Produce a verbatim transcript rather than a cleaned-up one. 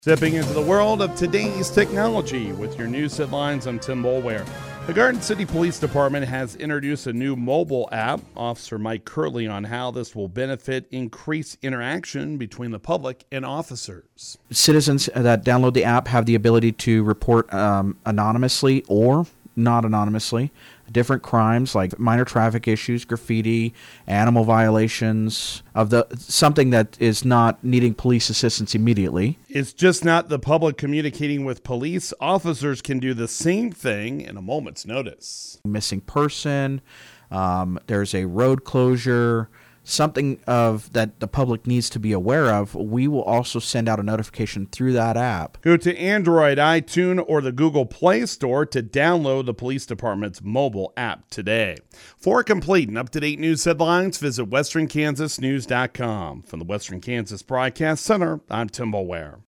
Stepping into the world of today's technology with your news headlines, I'm Tim Boulware. The Garden City Police Department has introduced a new mobile app. Officer Mike Curley on how this will benefit increased interaction between the public and officers. Citizens that download the app have the ability to report um, anonymously or not anonymously different crimes like minor traffic issues, graffiti, animal violations, of the something that is not needing police assistance immediately. It's just not the public communicating with police. Officers can do the same thing in a moment's notice. Missing person, um, there's a road closure, something of that the public needs to be aware of. We will also send out a notification through that app. Go to Android, iTunes, or the Google Play Store to download the police department's mobile app today. For complete and up-to-date news headlines, visit western kansas news dot com. From the Western Kansas Broadcast Center, I'm Tim Boulware.